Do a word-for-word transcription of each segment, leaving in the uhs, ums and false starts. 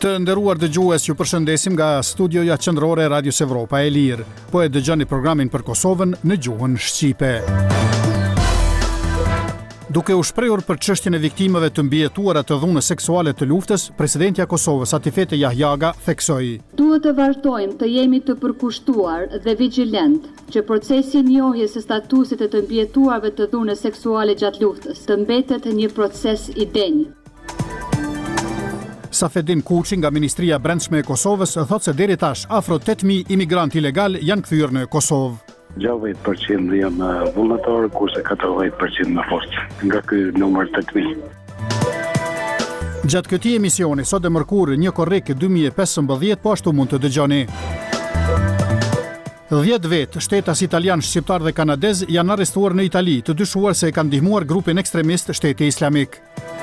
Të nderuar dëgjues, ju përshëndesim nga studioja qendrore e Radios Evropa e Lirë. Po e dëgjoni programin për Kosovën në gjuhën shqipe. Duke u shprehur për çështjen e viktimave të mbijetuara të dhunës seksuale të luftës, presidentja e Kosovës Atifete Jahjaga theksoi: Duhet të vazhdojmë të jemi të përkushtuar dhe vigjilent që procesi i njohjes së statusit të të mbijetuarve të dhunës seksuale gjatë luftës të mbetet një proces i denj. Safedin Kuçi nga Ministria e Brendshme e Kosovës thotë se deri tash afro tetë mijë imigrantë ilegal janë kthyer në Kosovë. gjashtëdhjetë përqind janë vullnetar, kurse katërdhjetë përqind me forcë. Nga ky numër tetë mijë. Gjatë këtij emisioni sot e mërkurë një korrek dy mijë e pesëmbëdhjetë, po ashtu mund të dëgjoni. dhjetë vetë shtetas italian, shqiptar dhe kanadez janë arrestuar në Itali, të dyshuar se e kanë ndihmuar grupin ekstremist Shteti Islamik.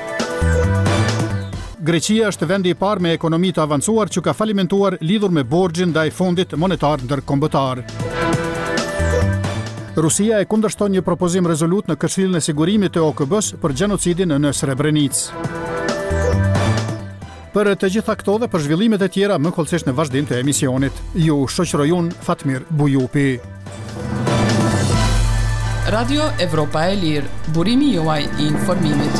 Greqia është vendi i parë me ekonomi të avancuar që ka falimentuar lidhur me borxhin ndaj Fondit Monetar Ndërkombëtar. Rusia e kundërshton një propozim rezolut në Këshillin e Sigurimit të O K B-s për gjenocidin në Srebrenicë. Për të gjitha këto dhe për zhvillimet e tjera, më kollësisht në vazhdim të emisionit. Ju shoqëroj unë Fatmir Bujupi. Radio Evropa e Lirë, burimi juaj i informimit.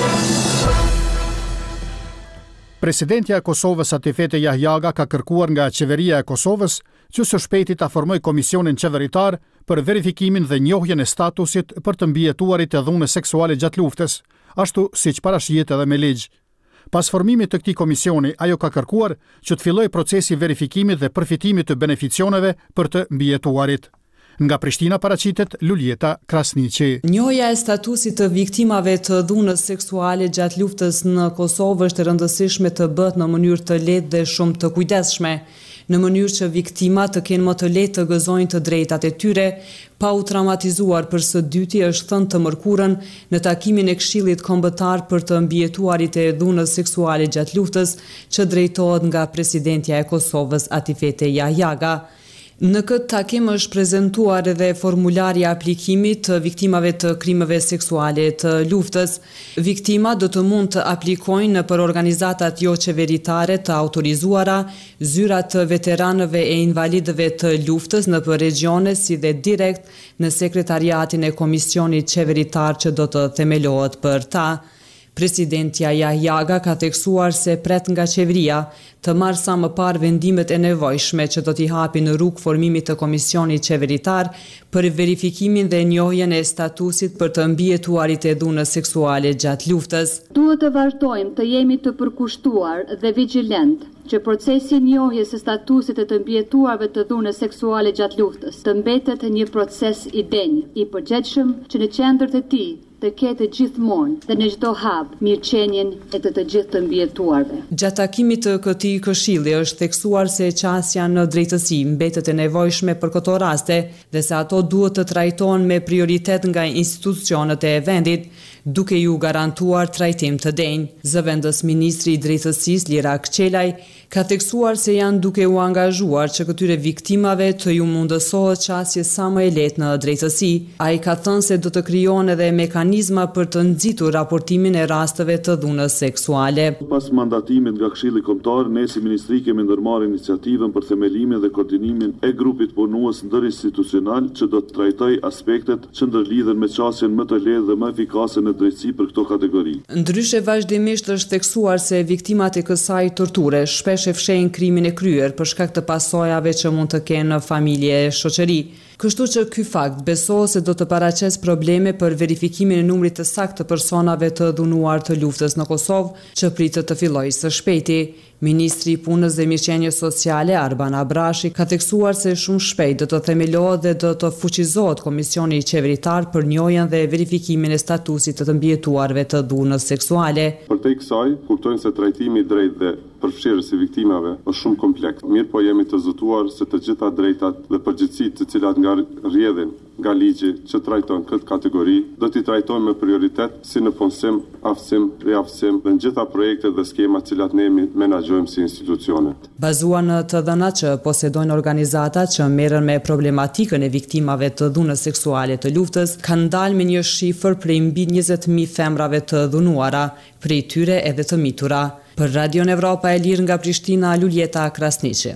Presidentja e Kosovës Atifete Jahjaga ka kërkuar nga qeveria e Kosovës që së shpejti ta formoj komisionin qeveritar për verifikimin dhe njohjen e statusit për të mbijetuarit e dhunës seksuale gjatë luftës, ashtu siç parashihet edhe me ligj. Pas formimit të këtij komisioni, ajo ka kërkuar që të fillojë procesi verifikimit dhe përfitimit të beneficioneve për të mbijetuarit. Nga Prishtina paraqitet Luljeta Krasniqi. Njohja e statusit të viktimave të dhunës seksuale gjatë luftës në Kosovë është e rëndësishme të bëhet në mënyrë të lehtë dhe shumë të kujdesshme, në mënyrë që viktimat të kenë më të lehtë të gëzojnë të drejtat e tyre, pa u traumatizuar. Për së dyti është thënë të mërkurën në takimin e Këshillit Kombëtar për të mbijetuarit e dhunës seksuale gjatë luftës, që drejtohet nga presidentja e Kosovës Atifete Jahjaga. Në këtë takim është prezantuar edhe formulari i aplikimit të viktimave të krimeve seksuale të luftës. Viktimat do të mund të aplikojnë në për organizatat jo qeveritare të autorizuara, zyrat të veteranëve e invalidëve të luftës në për regione, si dhe direkt në sekretariatin e komisionit qeveritar që do të themelohet për ta. Presidentja Jahjaga ka theksuar se pret nga qeveria të marrë sa më parë vendimet e nevojshme që do t'i hapin në rrugë formimit të komisionit qeveritar për verifikimin dhe njohjen e statusit për të mbijetuarit e dhunës seksuale gjatë luftës. Duhet të vazhdojmë të jemi të përkushtuar dhe vigjilent që procesi i njohjes së statusit të të mbijetuarve të dhunës seksuale gjatë luftës të mbetet një proces i denj, i përgjegjshëm që në qendër të tij të ketë gjithmonë dhe në çdo hap mirëqenien e të të gjithë të mbijetuarve. Gjatë takimit të këtij këshilli është theksuar se qasja në drejtësi mbetet e nevojshme për këto raste dhe se ato duhet të trajtohen me prioritet nga institucionet e vendit, duke ju garantuar trajtim të denj. Zëvendës ministri i drejtësisë Lira Kçelaj ka theksuar se janë duke u angazhuar që këtyre viktimave të ju mundësohet qasje sa më e lehtë në drejtësi. Ai ka thënë se do të krijohen edhe mekanizma për të nxitur raportimin e rasteve të dhunës seksuale. Pas mandatimit nga Këshilli Kombëtar, ne si ministri kemi ndërmarrë iniciativën për themelimin dhe koordinimin e grupit punues ndërinstitucional që do të trajtojë aspektet që ndërlidhen me qasjen më të lehtë dhe më efikase në drejtësi për këto kategori. Ndryshe vazhdimisht është theksuar se viktimat e kësaj torture shpesh e fshehin krimin e kryer për shkak të pasojave që mund të kenë në familje e shoqëri. Kështu që ky fakt besohet se do të paraqes probleme për verifikimin e numrit të saktë të personave të dhunuar të luftës në Kosovë, që pritet të fillojë së shpejti. Ministri i Punës dhe Mirëqenies Sociale Arban Abrashi ka theksuar se shumë shpejt do të themelohet dhe do të fuqizohet komisioni qeveritar për njohjen dhe verifikimin e statusit të të mbijetuarve të dhunës seksuale. Përtej kësaj, kuptojnë se trajtimi i drejtë dhe përfshirës i viktimave është shumë kompleks. Mirë po jemi të zëtuar se të gjitha drejtat dhe përgjegjësitë të cilat nga rrjedhin nga ligji që trajton këtë kategori, do t'i trajtojmë me prioritet si në punësim, aftësim, riaftësim dhe në gjitha projektet dhe skemat cilat ne menaxhojmë si institucione. Bazuar në të dhënat që posedojnë organizatat që merren me problematikën e viktimave të dhunës seksuale të luftës, kanë dalë me një shifër prej mbi njëzet mijë femrave të dhunuara, prej tyre edhe të mitura. Për Radion Evropa e Lirë nga Prishtina, Luljeta Krasniqi.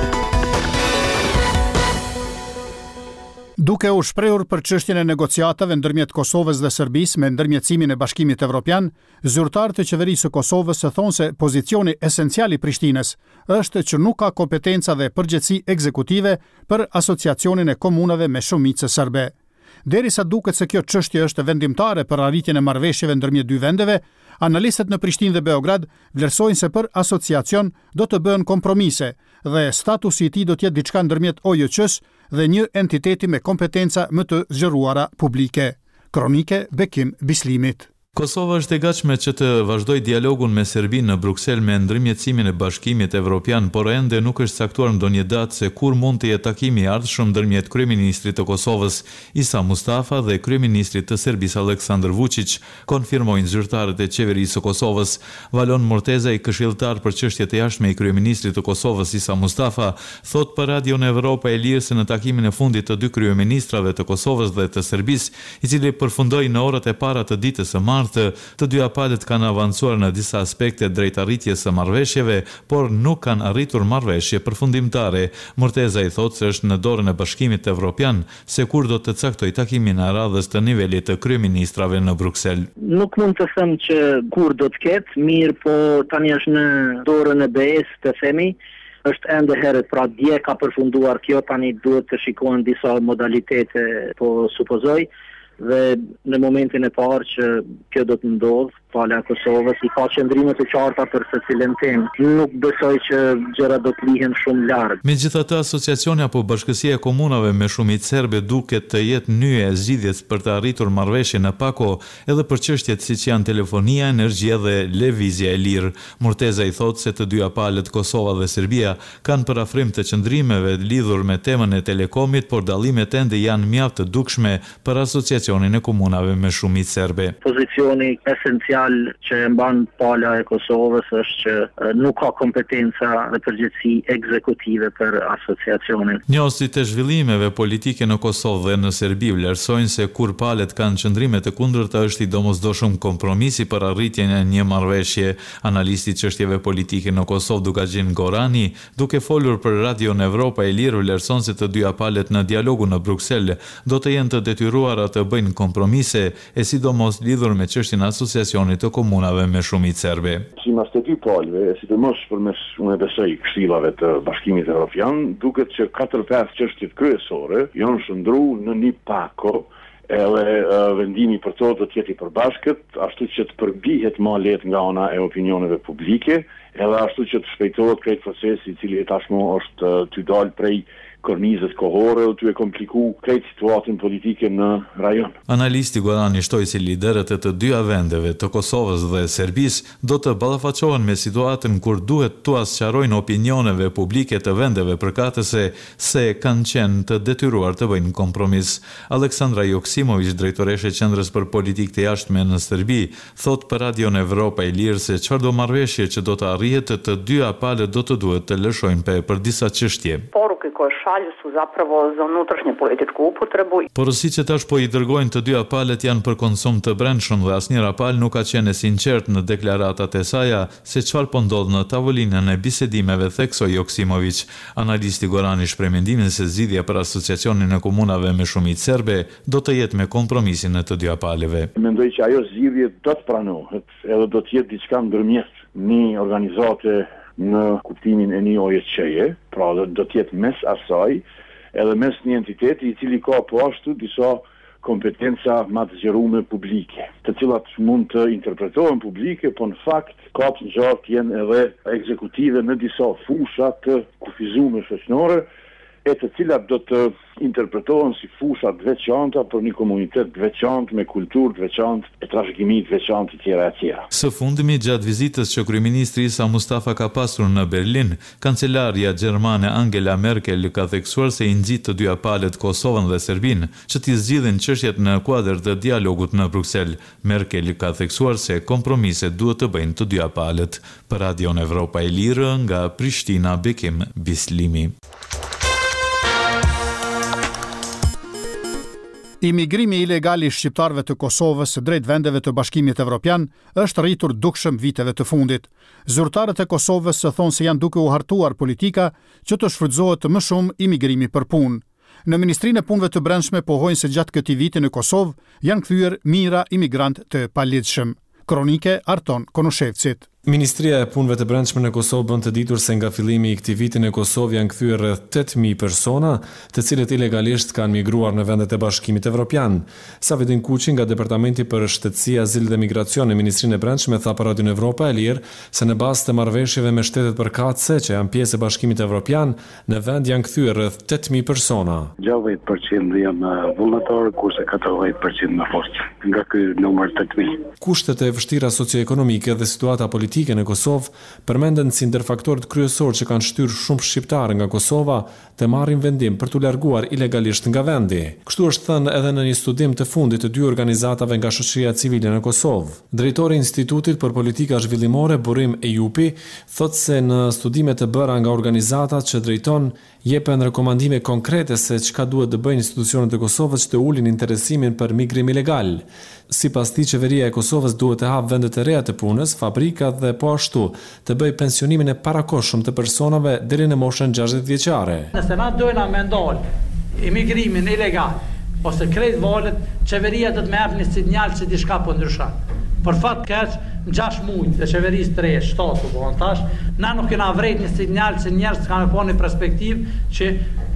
Duke u shprehur për çështjen e negociatave ndërmjet Kosovës dhe Serbisë me ndërmjetësimin e Bashkimit Evropian, zyrtarët e qeverisë së Kosovës thonë se pozicioni esencial i Prishtinës është që nuk ka kompetenca dhe përgjegjësi ekzekutive për asociacionin e komunave me shumicë serbe. Derisa duket se kjo çështje është vendimtare për arritjen e marrëveshjeve ndërmjet dy vendeve, analistët në Prishtinë dhe Beograd vlerësojnë se për asociacion do të bëhen kompromise dhe statusi i tij do të jetë diçka ndërmjet O J Q-s dhe një entiteti me kompetenca më të zgjeruara publike. Kronike Bekim Bislimit. Kosova është e gatshme që të vazhdojë dialogun me Serbinë në Bruksel me ndërmjetësimin e Bashkimit Evropian, por ende nuk është caktuar ndonjë datë se kur mund të jetë takimi i ardhshëm ndërmjet kryeministrit të Kosovës Isa Mustafa dhe kryeministrit të Serbisë Aleksandar Vučić, konfirmojnë zyrtarët e qeverisë së Kosovës. Valon Morteza, i këshilltar për çështjet e jashtme i kryeministrit të Kosovës Isa Mustafa, thot për Radion Evropa e Lirë se në takimin e fundit të dy kryeministrave të Kosovës dhe të Serbisë, i cili përfundoi në orët e para të ditës së martë, të dy palët kanë avancuar në disa aspekte drejt arritjes së marrëveshjeve, por nuk kanë arritur marrëveshje përfundimtare. Morteza i thotë se është në dorën e Bashkimit Evropian se kur do të caktojë takimin e radhës të nivelit të kryeministrave në Bruksel. Nuk mund të them që kur do të ketë, mirë, po tani është në dorën e B E-s të themi. Është ende herët, pra dje ka përfunduar kjo, tani duhet të shikohen disa modalitete, po supozoj. Dhe në momentin e parë që kjo do të ndodhë, pala e Kosovës i ka qëndrime të qarta për secilin temë. Nuk besoj që gjëra do të lihen shumë larg. Megjithatë, asociacioni apo bashkësia e komunave me shumicë serbe duket të jetë nyje e zgjidhjes për të arritur marrëveshje në pako edhe për çështjet siç janë telefonia, energjia dhe lëvizja e lirë. Morteza i thotë se të dyja palët Kosova dhe Serbia kanë parafrim të qëndrimeve lidhur me temën e telekomit, por dallimet ende janë mjaft të dukshme për asociacionin e komunave me shumicë serbe. Pozicioni esencial që e mban pala e Kosovës është që nuk ka kompetenca dhe përgjegjësi ekzekutive për asociacionin. Njohësit e zhvillimeve politike në Kosovë dhe në Serbi vlerësojnë se kur palët kanë qëndrime të kundërta është i domosdoshëm kompromisi për arritjen e një marrëveshje. Analisti i çështjeve politike në Kosovë, Dugaxhin Gorani, duke folur për Radion Evropa e Lirë, vlerëson se të dyja palët në dialogun në Bruksel do të jenë të detyruara të bëjnë kompromise, e sidomos lidhur me çështjen e asociacionit të komunave me shumicë serbe. Sipas të dy palëve, sidomos përmes unë besoj këshillave të Bashkimit Evropian, duket që katër pesë çështjet kryesore janë shndruar në një pako, edhe uh, vendimi për to do të jetë i përbashkët, ashtu që të përbihet më lehtë nga ana e opinioneve publike, edhe ashtu që të shpejtohet krejt procesi i cili tashmë është uh, të dalë prej kornizës kohore o të e kompliku krejt situatën politike në rajon. Analisti Gorani shtoi se liderët e të dyja vendeve, të Kosovës dhe Serbisë, do të ballafaqohen me situatën kur duhet tu asqarojnë opinioneve publike të vendeve përkatëse se kanë qenë të detyruar të bëjnë kompromis. Aleksandra Joksimović, drejtoreshe e Qendrës për Politikë të Jashtme në Serbi, thot për Radion Evropa e Lirë se çfarëdo marrëveshje që do të arrihet, të dyja palët do të duhet të lëshojnë pe për disa çështje. Koje šalju su zapravo za unutrašnju političku upotrebu. Porosit që tash po i dërgojnë të dyja palët janë për konsum të brendshëm dhe asnjëra palë nuk ka qenë sinqert në deklaratat e saja se çfarë po ndodh në tavolinën e bisedimeve, theksoi Joksimović. Analisti Gorani shpreh mendimin se zgjidhja për asociacionin e komunave me shumicë serbe do të jetë me kompromisin e të dyja palëve. Mendoj që ajo zgjidhje do të pranohet, edhe do të jetë diçka ndërmjet një organizate në kuptimin e një O J Q-je, pra do të jetë mes asaj, edhe mes një entiteti i cili ka po ashtu disa kompetenca më të zgjeruara publike, të cilat mund të interpretohen publike, po në fakt ka të gjatë jenë edhe ekzekutive në disa fusha të kufizuar shoqërore, e të cilat do të interpretohen si fusha të veçanta për një komunitet të veçantë me kulturë të veçantë e trashëgimi të veçantë të tjera e tjera. Së fundmi, gjatë vizitës që kryeministri Isa Mustafa ka pasur në Berlin, kancelaria gjermane Angela Merkel ka theksuar se i nxit të dyja palët Kosovën dhe Serbinë që t'i zgjidhin çështjet në kuadër të dialogut në Bruksel. Merkel ka theksuar se kompromise duhet të bëjnë të dyja palët. Për Radion Evropa e Lirë, nga Prishtina, Bekim Bislimi. Imigrimi ilegal i shqiptarëve të Kosovës drejt vendeve të Bashkimit Evropian është rritur dukshëm viteve të fundit. Zyrtarët e Kosovës thonë se janë duke u hartuar politika që të shfrytëzohet më shumë imigrimi për punë. Në Ministrinë e Punëve të Brendshme pohojnë se gjatë këtij viti në Kosovë janë kthyer mijëra imigrant të paligjshëm. Kronike Arton Konushevcit. Ministria e Punëve të Brendshme në Kosovë bën të ditur se nga fillimi i këtij viti në Kosovë janë kthyer rreth tetë mijë persona, të cilët ilegalisht kanë migruar në vendet e Bashkimit Evropian. Savidin Kuçi nga Departamenti për Shtetësi, Azil dhe Migracion në Ministrinë e Brendshme tha për Radio Evropa e Lirë se në bazë të marrëveshjeve me shtetet përkatëse që janë pjesë e Bashkimit Evropian, në vend janë kthyer rreth tetë mijë persona. gjashtëdhjetë përqind janë vullnetar, kurse katërdhjetë përqind në forcë. Nga ky numër tetë mijë. Kushtet e vështira socioekonomike dhe situata politike në Kosovë përmenden si ndër faktorët kryesorë që kanë shtyrë shumë shqiptarë nga Kosova të marrin vendim për t'u larguar ilegalisht nga vendi. Kështu është thënë edhe në një studim të fundit të dy organizatave nga shoqëria civile në Kosovë. Drejtori i Institutit për Politika Zhvillimore Burim Ejupi thotë se në studime të bëra nga organizatat që drejton jepen rekomandime konkrete se çka duhet të bëjnë institucionet e Kosovës që të ulin interesimin për migrim ilegal. Sipas tij, qeveria e Kosovës duhet të hapë vende të reja të punës, fabrika dhe po ashtu të bëjë pensionimin e parakohshëm të personave deri në moshën gjashtëdhjetë vjeçare. Nëse na dojna me ndal imigrimin ilegal ose krejt valet, qeveria do të më japë një sinjal se diçka po ndryshon. Për fat keq, në gjashtë muaj të qeverisë të re, shtatu po tash, na nuk kena vret një sinjal se njerëz kanë pa një perspektivë që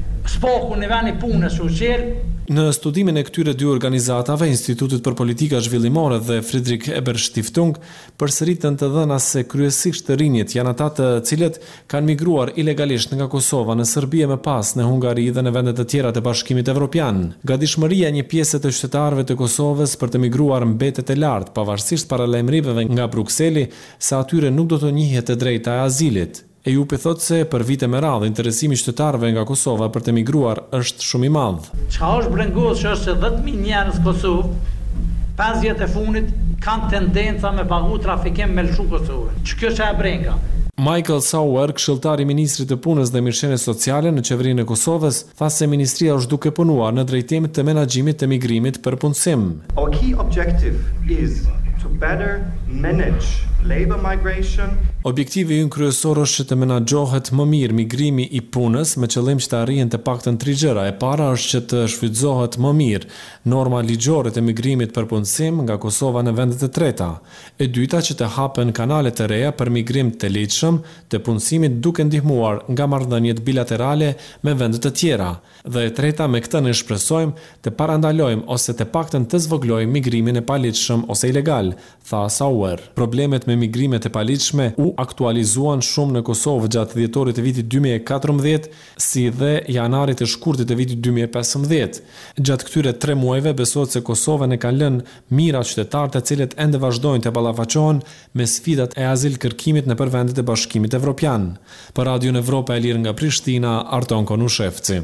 spoku në vend i punës u qel. Në studimin e këtyre dy organizatave, Institutit për Politika Zhvillimore dhe Friedrich Ebert Stiftung, përsëritën të dhëna se kryesisht të rinjit janë ata të cilët kanë migruar ilegalisht nga Kosova në Serbi e më pas në Hungari dhe në vendet të tjera të Bashkimit Evropian. Gatishmëria e një pjese të qytetarëve të Kosovës për të migruar mbetet e lartë, pavarësisht paralajmërimeve nga Brukseli se atyre nuk do të njihet e drejta e azilit. Ejupi thotë se për vite me radhë interesimi i qytetarëve nga Kosova për të migruar është shumë i madh. Çka është brengos që është se dhjetë mijë njerëz në Kosovë, pesë vjet e fundit kanë tendenca me pagu trafikim me lshu Kosovën. Ç'kjo që e brenga? Michael Sauer, këshilltar i ministrit të punës dhe mirëqenies sociale në qeverinë e Kosovës, tha se ministria është duke punuar në drejtim të menaxhimit të migrimit për punësim. Our key objective is to better manage labor migration. Objektivi ynë kryesor është që të menaxhohet më mirë migrimi i punës me qëllim që të arrihen të paktën tre gjëra. E para është që të shfrytëzohet më mirë norma ligjore të migrimit për punësim nga Kosova në vendet e treta. E dyta që të hapen kanale të reja për migrim të lehtëshëm të punësimit duke ndihmuar nga marrëdhëniet bilaterale me vende të tjera. Dhe e treta, me këtë ne shpresojmë të parandalojmë ose të paktën të zvoglojmë migrimin e paligjshëm ose ilegal, tha Sauer. Problemet me migrimet e paligjshme u aktualizuan shumë në Kosovë gjatë dhjetorit të vitit dy mijë e katërmbëdhjetë, si dhe janarit të shkurtit të vitit dy mijë e pesëmbëdhjetë. Gjatë këtyre tre muajve besohet se Kosovën e kanë lënë mijëra qytetarë të cilët ende vazhdojnë të ballafaqohen me sfidat e azil kërkimit nëpër vendet e Bashkimit Evropian. Për Radio Evropa e Lirë nga Prishtina, Arton Konushevci.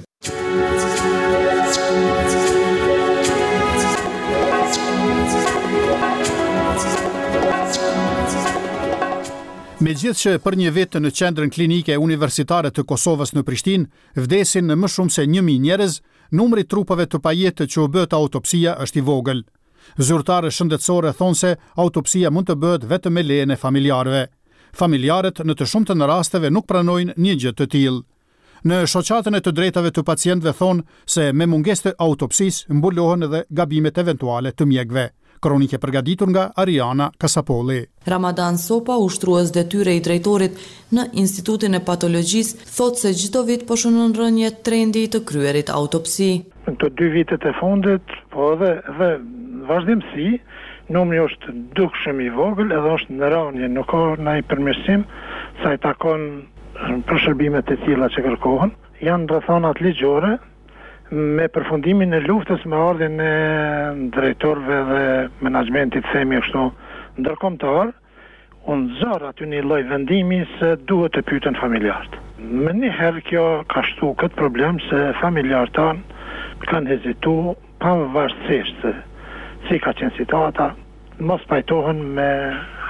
Megjithëse që për një vit në qendrën klinike universitare të Kosovës në Prishtinë vdesin në më shumë se një mijë njerëz, numri trupave të pajetë që u bëhet autopsia është i vogël. Zyrtarë shëndetësore thonë se autopsia mund të bëhet vetëm me lejen e familjarëve. Familjarët në të shumtën e rasteve nuk pranojnë një gjë të tillë. Në shoqatën e të drejtave të pacientëve thonë se me mungesë të autopsisë mbulohen edhe gabimet eventuale të mjekëve. Kronike përgatitur nga Ariana Kasapolli. Ramadan Sopa, ushtrues detyre i drejtorit në Institutin e Patologjisë, thotë se çdo vit po shënon rënje trendi të kryerit autopsi. Në të dy vitet e fundit, po edhe dhe vazhdimsi, numri është dukshëm i vogël, edhe është në rënje, nuk ka ndonjë përmirësim sa i takon për shërbimet e tilla që kërkohen. Janë rrethonat ligjore me përfundimin e luftës me ardhin e drejtorëve dhe menaxhmentit, themi kështu, ndërkombëtar, unë zor aty një lloj vendimi se duhet të pyeten familjarët. Më njëherë kjo ka shtu këtë problem se familjarët tanë kanë hezitu pavarësisht se si ka qenë situata, mos pajtohen me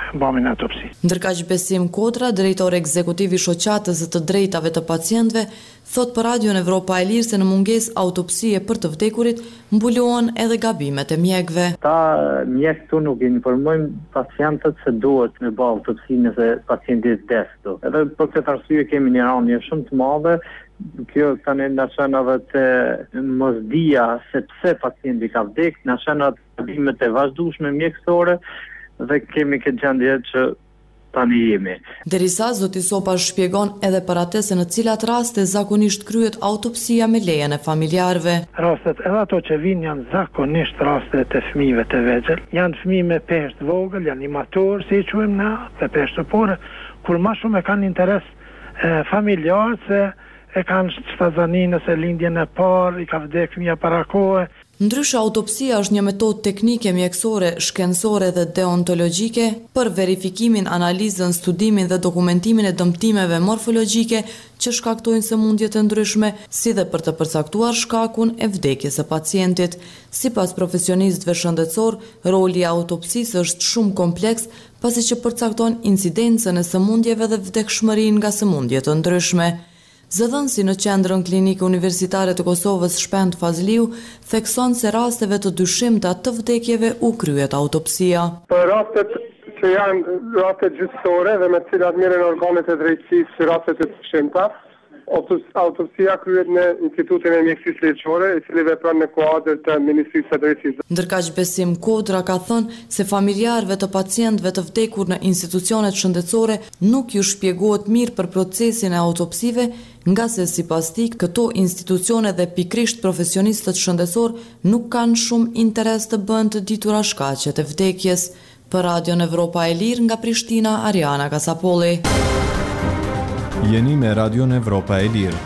bëmin autopsi. Ndërkaq Besim Kodra, drejtori ekzekutiv i Shoqatës së të Drejtave të Pacientëve, thot për Radion Evropa e Lirë se në mungesë autopsie për të vdekurit mbulohen edhe gabimet e mjekëve. Ta mjekë këtu nuk informojmë pacientët se duhet me bë autopsi nëse pacienti vdes. Edhe për këtë arsye kemi një rënje shumë të madhe. Kjo tani na shën edhe të mosdia se pse pacienti ka vdekur, na shën edhe gabimet e vazhdueshme mjekësore dhe kemi këtë gjendje që tani jemi. Derisa zoti Sopa shpjegon edhe për atë se në cilat raste zakonisht kryhet autopsia me lejen e familjarëve. Rastet edhe ato që vinë janë zakonisht raste të fëmijëve të vegjël. Janë fëmijë me peshë të vogël, janë imatur, si i quajmë na, të peshë të pore, kur më shumë e kanë interes e, familjar se e kanë shtazani nëse lindjen e parë, i ka vdek fëmija para kohe. Ndryshe, autopsia është një metodë teknike mjekësore, shkencore dhe deontologjike për verifikimin, analizën, studimin dhe dokumentimin e dëmtimeve morfologjike që shkaktojnë sëmundje të ndryshme, si dhe për të përcaktuar shkakun e vdekjes së pacientit. Sipas profesionistëve shëndetësor, roli i autopsisë është shumë kompleks, pasi që përcakton incidencën e sëmundjeve dhe vdekshmërinë nga sëmundje të ndryshme. Zëdhënësi në qendrën klinike universitare të Kosovës Shpend Fazliu thekson se rasteve të dyshimta të vdekjeve u kryet autopsia. Për rastet që janë rastet gjyqësore dhe me cilat merren organet e drejtësisë si rastet e dyshimta, autopsia kryet në Institutin e Mjekësisë Ligjore, i cili vepron në kuadër të Ministrisë së Drejtësisë. Ndërkaq Besim Kodra ka thënë se familjarëve të pacientëve të vdekur në institucionet shëndetësore nuk ju shpjegohet mirë për procesin e autopsive, nga se sipas tij këto institucione dhe pikrisht profesionistët shëndetësor nuk kanë shumë interes të bëjnë të ditura shkaqet e vdekjes. Për Radion Evropa e Lirë nga Prishtina, Ariana Kasapolli. Jeni me Radion Evropa e Lirë.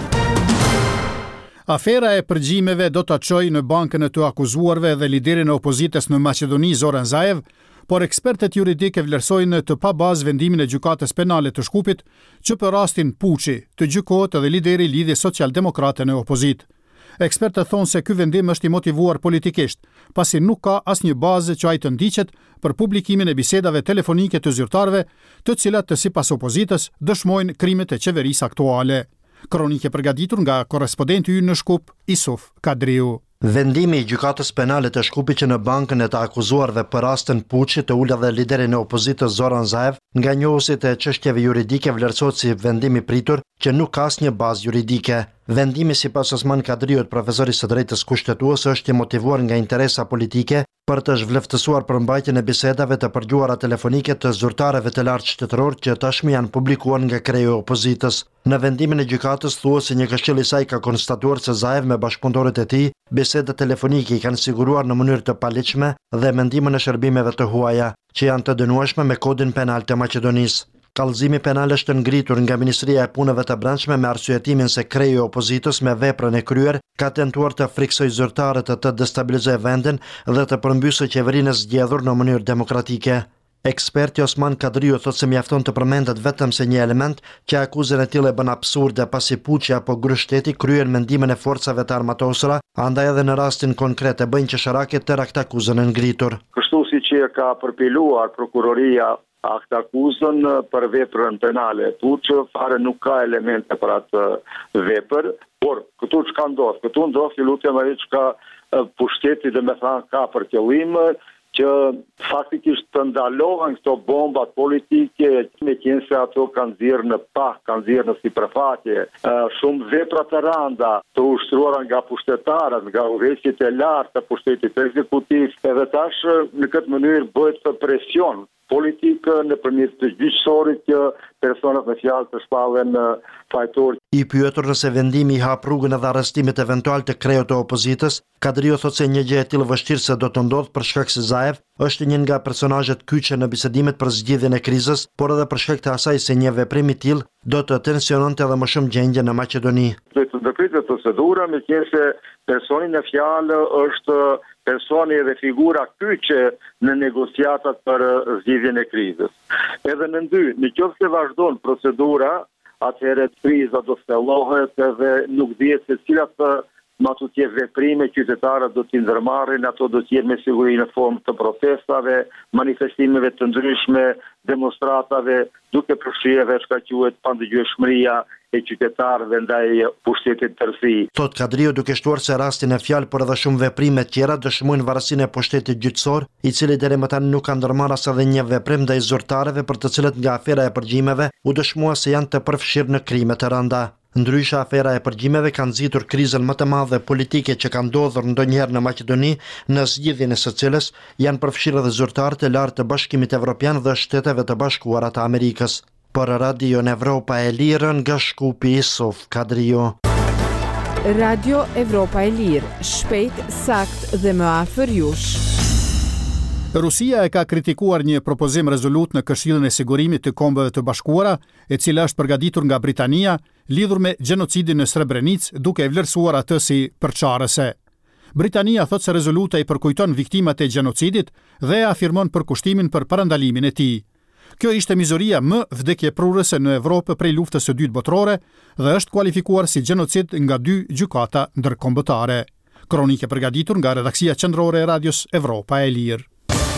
Afera e përgjimeve do të çojë në bankën e të akuzuarve dhe liderin e opozitës në Maqedoni Zoran Zaev, por ekspertët juridike vlerësojnë të pa bazë vendimin e gjykatës penale të Shkupit që për rastin Puçi të gjykohet edhe lideri i lidhjes socialdemokrate në opozitë. Ekspertët thonë se ky vendim është i motivuar politikisht, pasi nuk ka asnjë bazë që ai të ndiqet për publikimin e bisedave telefonike të zyrtarëve, të cilat të sipas opozitës dëshmojnë krimet e qeverisë aktuale. Kronike përgatitur nga korrespondenti ynë në Shkup, Isuf Kadriu. Vendimi i gjykatës penale të Shkupit që në bankën e të akuzuarve për rastin Puçi të ul dhe liderin e opozitës Zoran Zaev, nga njohësit e çështjeve juridike vlerësohet si vendim i pritur që nuk ka asnjë bazë juridike. Vendimi sipas Osman Kadriut, profesori së drejtës kushtetuese, është i motivuar nga interesa politike për të zhvleftësuar përmbajtjen e bisedave të përgjuara telefonike të zyrtarëve të lartë shtetëror që tashmë janë publikuar nga kreu i opozitës. Në vendimin e gjykatës thuhet se një këshill i saj ka konstatuar se Zaev me bashkëpunëtorët e tij bisedat telefonike i kanë siguruar në mënyrë të paligjshme dhe mendimin e shërbimeve të huaja, që janë të dënueshme me kodin penal të Maqedonisë. Kallëzimi penal është ngritur nga Ministria e Punëve të Brendshme me arsyetimin se kreu i opozitës me veprën e kryer ka tentuar të friksojë zyrtarët të destabilizojë vendin dhe të përmbysë qeverinë e zgjedhur në mënyrë demokratike. Eksperti Osman Kadriu thotë se mjafton të përmendet vetëm se një element që akuzën e tillë e bën absurde pasi Puçi apo gryshteti kryen mendimin e forcave të armatosura, andaj edhe në rastin konkret e bëjnë qesharake tërë këtë akuzën e ngritur. Kështu siç e ka përpiluar prokuroria akta akuzën për veprën penale. Puçi fare nuk ka elemente për atë vepër, por këtu çka ndodh? Këtu ndodh që lutem ai çka pushteti dhe me thënë ka për qëllim që faktikisht të ndalohen këto bombat politike, me qenë se ato kanë nxjerrë në pak, kanë nxjerrë në sipërfaqe, shumë vepra të rënda të ushtruara nga pushtetarët, nga udhëheqjet e lartë të pushtetit ekzekutiv, edhe tash në këtë mënyrë bëhet presion politikë nëpërmjet të gjyqësorit që personat me fjalë të shpallen fajtor. I pyetur nëse vendimi i hap rrugën edhe arrestimit eventual të kreut të opozitës, Kadriu thotë se një gjë e tillë vështirëse do të ndodhë për shkak se Zaev është një nga personazhet kyçe në bisedimet për zgjidhjen e krizës, por edhe për shkak të asaj se një veprim i tillë do të tensiononte edhe më shumë gjendjen në Maqedoni. Do të ndërpritet procedura me qenë se personi në fjalë është personi dhe figura kyçe në negociatat për zgjidhjen e krizës. Edhe në dy, nëse vazhdon procedura, atëherë kriza do të thellohet edhe nuk dihet se cilat ma të tjerë veprime, qytetarët do t'i ndërmarrin, ato do t'jenë me siguri në formë të protestave, manifestimeve të ndryshme, demonstratave, duke përfshirë çka quhet pandëgjueshmëria e qytetarëve ndaj pushtetit tërësi. Thot Kadriu duke shtuar se rastin e fjalë por edhe shumë veprime tjera dëshmojnë varësinë e pushtetit gjyqësor, i cili deri më tani nuk ka ndërmarrë as edhe një veprim ndaj zyrtarëve për të cilët nga afera e përgjimeve u dëshmua se janë të përfshirë në krime të rënda. Ndryshe, afera e përgjimeve kanë nxitur krizën më të madhe politike që ka ndodhur ndonjëherë në Maqedoni, në zgjidhjen e së cilës janë përfshirë edhe zyrtarët e lartë të Bashkimit Evropian dhe Shteteve të Bashkuara të Amerikës. Për Radio Evropa e Lirë nga Shkupi Isuf Kadriu. Radio Evropa e Lirë, shpejt, sakt dhe më afër jush. Rusia e ka kritikuar një propozim rezolut në Këshillin e Sigurimit të Kombeve të Bashkuara, e cila është përgatitur nga Britania, lidhur me gjenocidin në Srebrenicë, duke e vlerësuar atë si përçarëse. Britania thot se rezoluta i përkujton viktimat e gjenocidit dhe afirmon përkushtimin për parandalimin e tij. Kjo ishte mizoria më vdekjeprurëse në Evropë prej luftës së dytë botërore dhe është kualifikuar si gjenocid nga dy gjykata ndërkombëtare. Kronike përgatitur nga redaksia qendrore e Radios Evropa e Lirë.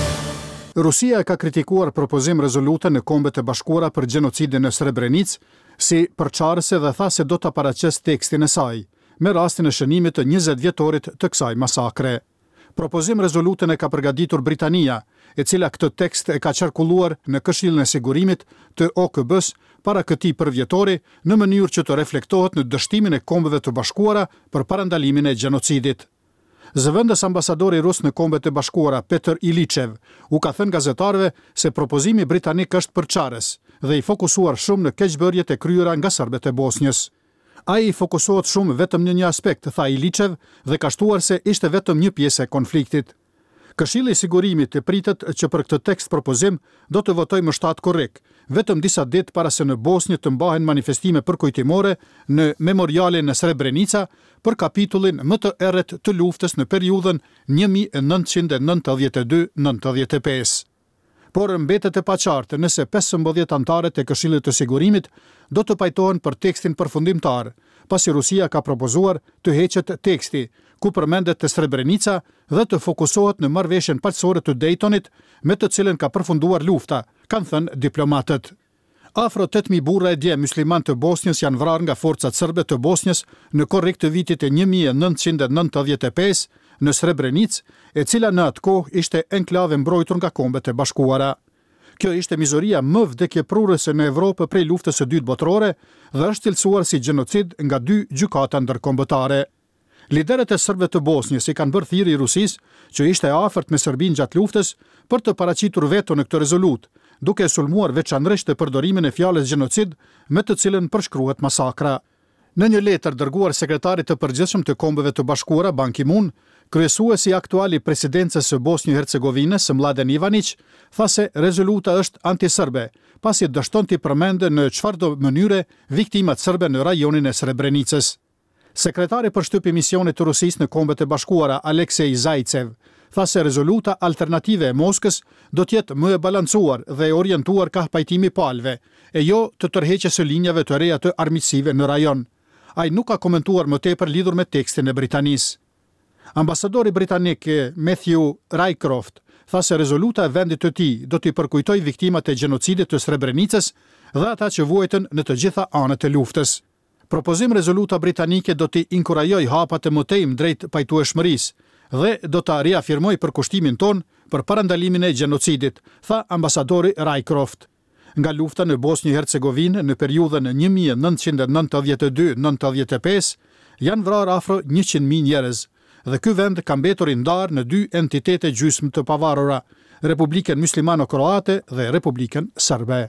Rusia ka kritikuar propozim rezolute në Kombet e Bashkuara për gjenocidin në Srebrenicë si përçarëse dhe tha se do ta paraqes tekstin e saj, me rastin e shënimit të njëzet vjetorit të kësaj masakre. Propozim rezolutën e ka përgatitur Britania, e cila këtë tekst e ka qarkulluar në Këshillin e Sigurimit të O K B-s para këtij përvjetori në mënyrë që të reflektohet në dështimin e Kombeve të Bashkuara për parandalimin e gjenocidit. Zëvendës ambasadori rus në Kombet e Bashkuara, Petr Ilichev, u ka thënë gazetarëve se propozimi britanik është përçarës dhe i fokusuar shumë në keqbërjet e kryera nga serbët e Bosnjës. Ai i fokusohet shumë vetëm në një aspekt, tha Ilichev, dhe ka shtuar se ishte vetëm një pjesë e konfliktit. Këshilli i Sigurimit e pritet që për këtë tekst propozim do të votojë më shtatë korrik, vetëm disa ditë para se në Bosnjë të mbahen manifestime përkujtimore në memorialin në Srebrenica për kapitullin më të errët të luftës në periudhën një mijë e nëntëqind e nëntëdhjetë e dy nëntëdhjetë e pesë. Por mbetet e paqartë nëse pesëmbëdhjetë anëtarët e Këshillit të Sigurimit do të pajtohen për tekstin përfundimtar, pasi Rusia ka propozuar të heqet teksti, ku përmendet të Srebrenica dhe të fokusohet në marrëveshjen paqësore të Daytonit, me të cilën ka përfunduar lufta, kanë thënë diplomatët. Afro tetë mijë burra e dje musliman të Bosnjës janë vrarë nga forcat serbe të Bosnjës në korrik të vitit e një mijë e nëntëqind e nëntëdhjetë e pesë në Srebrenicë, e cila në atë kohë ishte enklave mbrojtur nga Kombet e Bashkuara. Kjo ishte mizoria më vdekjeprurëse në Evropë prej luftës së dytë botërore dhe është cilësuar si gjenocid nga dy gjykata ndërkombëtare. Liderët e serbëve të Bosnjës i kanë bërë thirrje Rusisë, që ishte afërt me Serbinë gjatë luftës, për të paraqitur veto në këtë rezolutë, duke e sulmuar veçanërisht të përdorimin e fjalës gjenocid, me të cilën përshkruhet masakra. Në një letër dërguar sekretarit të përgjithshëm të Kombeve të Bashkuara, Ban Ki-moon, kryesuesi aktuali presidencës së Bosnjë-Hercegovinës, Mladen Ivanić, tha se rezoluta është antiserbe, pasi dështon t'i përmendë në çfarëdo mënyre viktimat serbe në rajonin e Srebrenicës. Sekretari për shtypje misionit të Rusisë në Kombet e Bashkuara, Aleksej Zajcev, tha se rezoluta alternative e Moskës do t'jetë më e balancuar dhe e orientuar ka pajtimi palëve, e jo të tërheqjes së linjave të reja të armiqësive në rajon. Ai nuk ka komentuar më tepër lidhur me tekstin e Britanisë. Ambasadori britanik Matthew Rycroft tha se rezoluta e vendit të tij do t'i përkujtojë viktimat e gjenocidit të Srebrenicës dhe ata që vuajtën në të gjitha anët e luftës. Propozim rezoluta britanike do t'i inkurajoj hapat e mëtejmë drejt pajtueshmërisë dhe do ta riafirmoj përkushtimin ton për parandalimin e gjenocidit, tha ambasadori Rycroft. Nga lufta në Bosnjë-Hercegovinë në periudhën një mijë e nëntëqind e nëntëdhjetë e dy nëntëdhjetë e pesë janë vrarë afro njëqind mijë njerëz dhe ky vend ka mbetur i ndarë në dy entitete gjysmë të pavarura, Republikën Muslimano-Kroate dhe Republikën Serbe.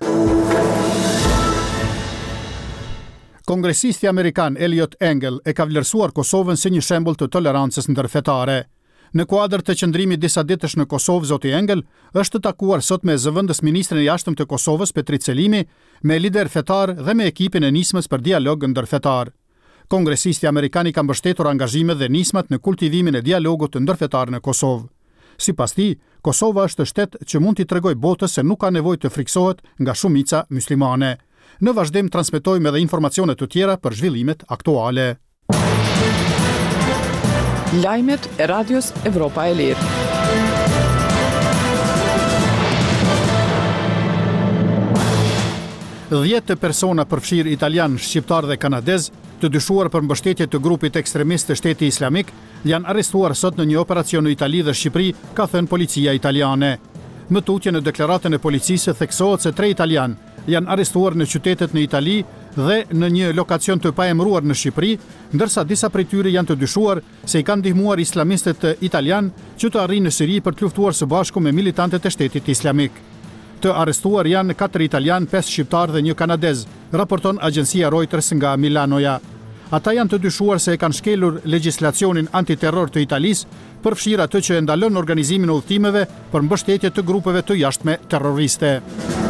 Kongresisti amerikan Eliot Engel e ka vlerësuar Kosovën si një shembull të tolerancës ndërfetare. Në kuadër të qëndrimit disa ditësh në Kosovë, zoti Engel është të takuar sot me zëvendës ministrin e jashtëm të Kosovës Petrit Selimi, me lider fetar dhe me ekipin e nismës për dialog ndërfetar. Kongresisti amerikan i ka mbështetur angazhimet dhe nismat në kultivimin e dialogut ndërfetar në Kosovë. Sipas tij, Kosova është shtet që mund t'i tregojë botës se nuk ka nevojë të friksohet nga shumica muslimane. Në vazhdim transmetojmë edhe informacione të tjera për zhvillimet aktuale. Lajmet e Radios Evropa e Lirë. Dhjetë persona përfshirë italian, shqiptar dhe kanadez, të dyshuar për mbështetje të grupit ekstremist të Shteti Islamik, janë arrestuar sot në një operacion në Itali dhe Shqipëri, ka thënë policia italiane. Më tutje në deklaratën e policisë theksohet se tre italian janë arrestuar në qytetet në Itali dhe në një lokacion të paemëruar në Shqipëri, ndërsa disa prej tyre janë të dyshuar se i kanë ndihmuar islamistët italian që të arrijnë në Siri për të luftuar së bashku me militantët e Shtetit Islamik. Të arrestuar janë katër italian, pesë shqiptar dhe një kanadez, raporton agjencia Reuters nga Milanoja. Ata janë të dyshuar se e kanë shkelur legjislacionin antiterror të Italisë, përfshirë atë që e ndalon organizimin e udhëtimeve për mbështetje të grupeve të jashtme terroriste.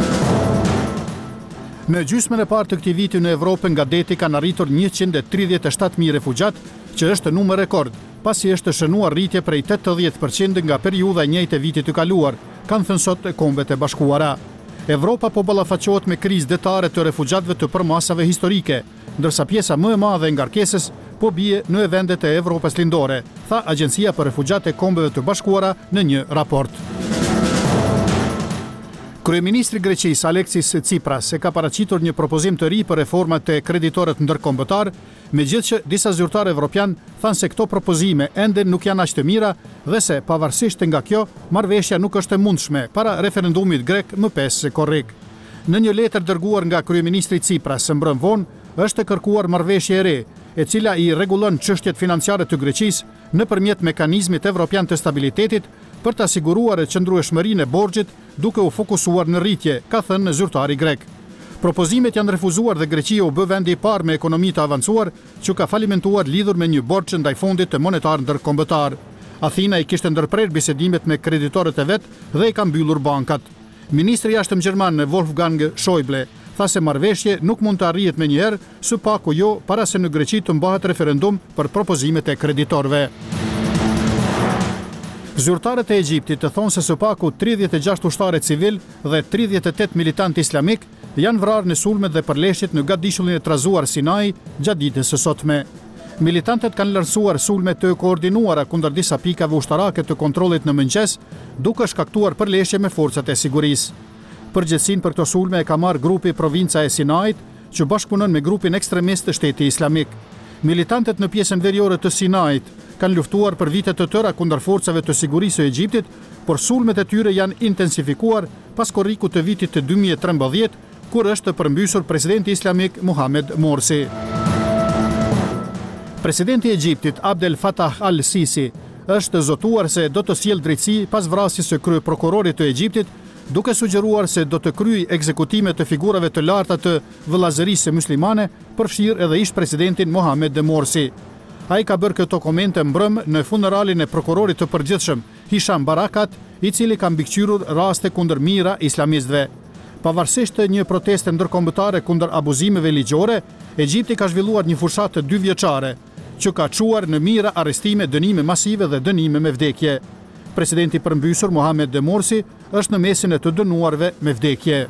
Në gjysmën e parë të këtij viti në Evropë nga deti kanë arritur njëqind e tridhjetë e shtatë mijë refugjat, që është numër rekord, pasi është shënuar rritje prej tetëdhjetë përqind nga periudha e njëjtë e vitit të kaluar, kanë thënë sot Kombet e Bashkuara. Evropa po ballafaqohet me krizë detare të refugjatëve të përmasave historike, ndërsa pjesa më e madhe e ngarkesës po bie në vendet e Evropës lindore, tha Agjencia për Refugjatë e Kombeve të Bashkuara në një raport. Kryeministri i Greqisë Aleksis Tsipras e ka paraqitur një propozim të ri për reformat e kreditorët ndërkombëtar, megjithëse disa zyrtarë evropian thanë se këto propozime ende nuk janë aq të mira dhe se pavarësisht nga kjo, marrëveshja nuk është e mundshme para referendumit grek më pesë korrik. Në një letër dërguar nga kryeministri Tsipras së mbrëm vonë, është kërkuar marrëveshje e re, e cila i rregullon çështjet financiare të Greqisë nëpërmjet mekanizmit evropian të stabilitetit për të asiguruar qëndrueshmërinë e borxhit duke u fokusuar në rritje, ka thënë zyrtari grek. Propozimet janë refuzuar dhe Greqia u bë vendi i parë me ekonomi të avancuar që ka falimentuar lidhur me një borxh ndaj Fondit Monetar Ndërkombëtar. Athina i kishte ndërprer bisedimet me kreditorët e vet dhe i ka mbyllur bankat. Ministri i jashtëm gjerman Wolfgang Schäuble tha se marrëveshje nuk mund të arrihet menjëherë, së paku jo para se në Greqi të mbahet referendum për propozimet e kreditorëve. Zyrtarët e Egjiptit të thonë se së paku tridhjetë e gjashtë ushtarë civil dhe tridhjetë e tetë militantë islamik janë vrarë në sulmet dhe përleshjet në gatdishullin e trazuar Sinai gjatë ditës së sotme. Militantët kanë lansuar sulme të koordinuara kundër disa pikave ushtarake të kontrollit në mëngjes, duke shkaktuar përleshje me forcat e sigurisë. Përgjegjësinë për këto sulme e ka marrë grupi Provinca e Sinait, që bashkëpunon me grupin ekstremist të Shteti Islamik. Militantët në pjesën veriore të Sinait kanë luftuar për vite të tëra kundër forcave të sigurisë së Egjiptit, por sulmet e tyre janë intensifikuar pas korrikut të vitit të dy mijë e trembëdhjetë, kur është përmbysur presidenti islamik Mohamed Morsi. Presidenti i Egjiptit Abdel Fattah al-Sisi është zotuar se do të sjellë drejtësi pas vrasjes së kryeprokurorit të Egjiptit, duke sugjeruar se do të kryej ekzekutime të figurave të larta të vëllazërisë muslimane, përfshirë edhe ish presidentin Mohamed Morsi. Ai ka bërë këto komente mbrëm në funeralin e prokurorit të përgjithshëm Hisham Barakat, i cili ka mbikëqyrur raste kundër mijëra islamistëve. Pavarësisht një proteste ndërkombëtare kundër abuzimeve ligjore, Egjipti ka zhvilluar një fushatë dy vjeçare, që ka çuar në mijëra arrestime, dënime masive dhe dënime me vdekje. Presidenti përmbysur Mohamed Morsi është në mesin e të dënuarve me vdekje.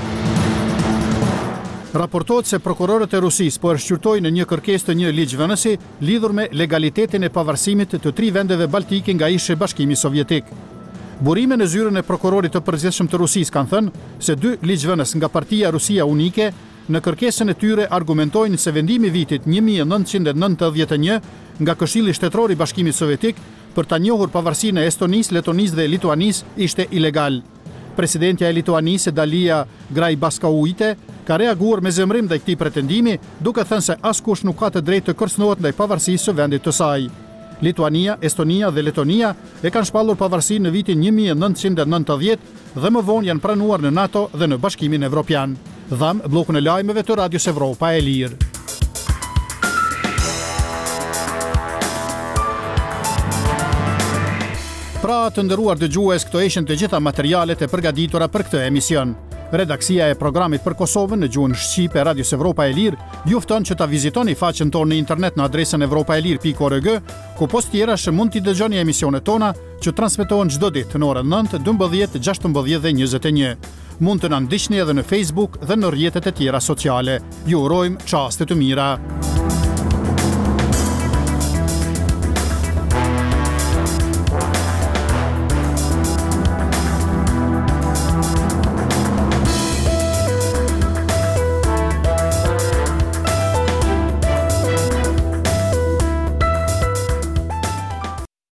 Raportohet se prokurorët e Rusisë po shqyrtojnë një kërkesë të një ligjvënësi lidhur me legalitetin e pavarësimit të tri vendeve baltike nga ish Bashkimi Sovjetik. Burime në zyrën e prokurorit të përgjithshëm të Rusisë kanë thënë se dy ligjvënës nga Partia Rusia Unike në kërkesën e tyre argumentojnë se vendimi i vitit një mijë e nëntëqind e nëntëdhjetë e një nga Këshilli Shtetëror i Bashkimit Sovjetik për ta njohur pavarësinë e Estonisë, Letonisë dhe Lituanisë ishte ilegal. Presidentja e Lituanisë Dalia Grybauskaite ka reaguar me zemrim ndaj këtij pretendimi, duke thënë se askush nuk ka të drejtë të kërcënohet ndaj pavarësisë së vendit të saj. Lituania, Estonia dhe Letonia e kanë shpallur pavarësinë në vitin një mijë e nëntëqind e nëntëdhjetë dhe më vonë janë pranuar në NATO dhe në Bashkimin Evropian. Dham bllokun e lajmeve të Radios Evropa e Lirë. Pra të nderuar dëgjues, këto ishin të gjitha materialet e përgatitura për këtë emision. Redaksia e programit për Kosovën në gjuhën shqipe e Radios Evropa e Lirë ju fton që ta vizitoni faqen tonë në internet në adresën evropaelir pikë org, ku post tjera që mund t'i dëgjoni emisionet tona që transmetohen çdo ditë në orën nëntë, dymbëdhjetë, gjashtëmbëdhjetë dhe njëzet e një. Mund të na ndiqni edhe në Facebook dhe në rrjetet e tjera sociale. Ju urojmë çaste të mira.